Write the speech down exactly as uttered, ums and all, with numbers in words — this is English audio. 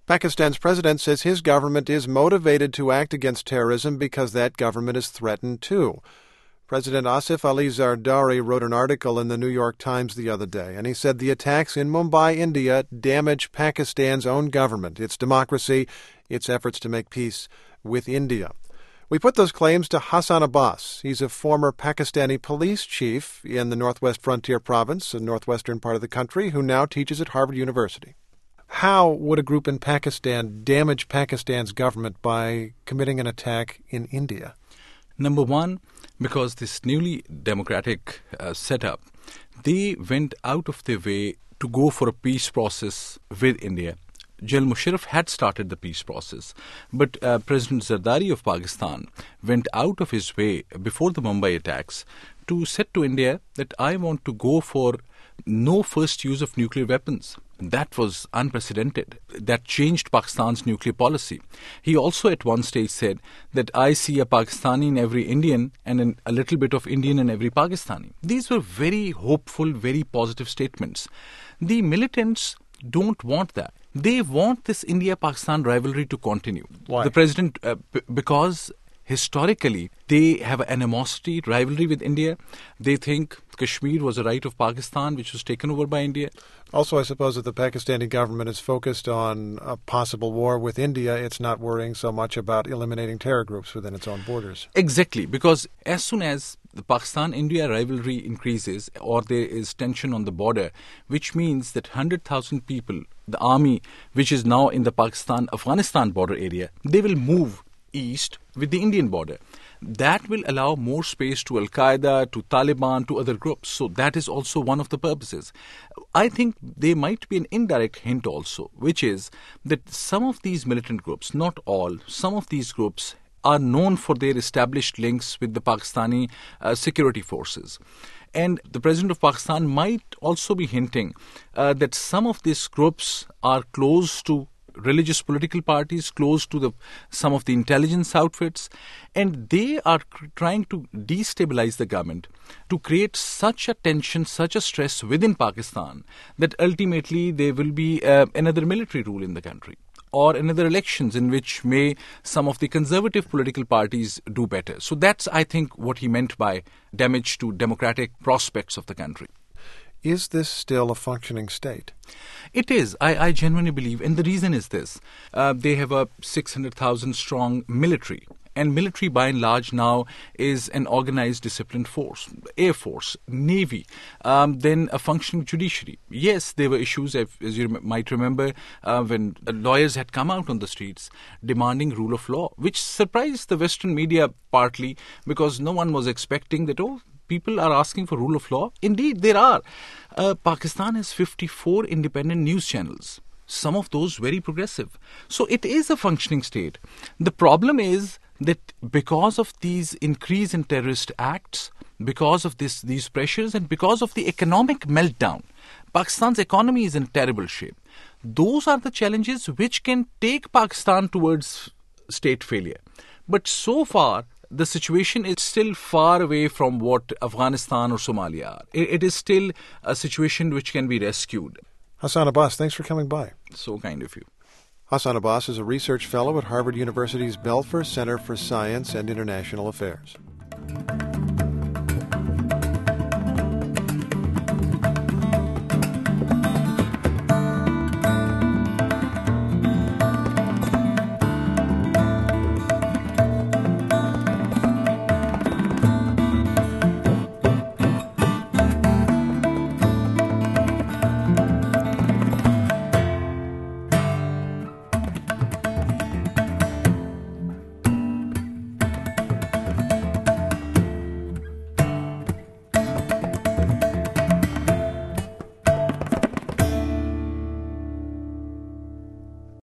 Pakistan's president says his government is motivated to act against terrorism because that government is threatened too. President Asif Ali Zardari wrote an article in the New York Times the other day, and he said the attacks in Mumbai, India, damage Pakistan's own government, its democracy, its efforts to make peace with India. We put those claims to Hassan Abbas. He's a former Pakistani police chief in the Northwest Frontier Province, a northwestern part of the country, who now teaches at Harvard University. How would a group in Pakistan damage Pakistan's government by committing an attack in India? Number one, because this newly democratic uh, setup, they went out of their way to go for a peace process with India. General Musharraf had started the peace process, but uh, President Zardari of Pakistan went out of his way before the Mumbai attacks to say to India that I want to go for no first use of nuclear weapons. That was unprecedented. That changed Pakistan's nuclear policy. He also at one stage said that I see a Pakistani in every Indian and an, a little bit of Indian in every Pakistani. These were very hopeful, very positive statements. The militants don't want that. They want this India-Pakistan rivalry to continue. Why? The president, uh, b- because historically, they have an animosity, rivalry with India. They think Kashmir was a right of Pakistan, which was taken over by India. Also, I suppose that the Pakistani government is focused on a possible war with India. It's not worrying so much about eliminating terror groups within its own borders. Exactly, because as soon as the Pakistan-India rivalry increases or there is tension on the border, which means that one hundred thousand people, the army, which is now in the Pakistan-Afghanistan border area, they will move east with the Indian border. That will allow more space to Al-Qaeda, to Taliban, to other groups. So that is also one of the purposes. I think there might be an indirect hint also, which is that some of these militant groups, not all, some of these groups are known for their established links with the Pakistani uh, security forces. And the President of Pakistan might also be hinting uh, that some of these groups are close to religious political parties, close to the some of the intelligence outfits, and they are cr- trying to destabilize the government, to create such a tension, such a stress within Pakistan that ultimately there will be uh, another military rule in the country, or another elections in which may some of the conservative political parties do better. So that's, I think, what he meant by damage to democratic prospects of the country. Is this still a functioning state? It is. I, I genuinely believe, and the reason is this. Uh, they have a six hundred thousand strong military. And military, by and large, now is an organized, disciplined force. Air Force, Navy, um, then a functioning judiciary. Yes, there were issues, as you might remember, uh, when lawyers had come out on the streets demanding rule of law, which surprised the Western media partly because no one was expecting that, oh, people are asking for rule of law. Indeed, there are. Uh, Pakistan has fifty-four independent news channels. Some of those very progressive. So it is a functioning state. The problem is that because of these increase in terrorist acts, because of this, these pressures, and because of the economic meltdown, Pakistan's economy is in terrible shape. Those are the challenges which can take Pakistan towards state failure. But so far, the situation is still far away from what Afghanistan or Somalia are. It, it is still a situation which can be rescued. Hassan Abbas, thanks for coming by. So kind of you. Hassan Abbas is a research fellow at Harvard University's Belfer Center for Science and International Affairs.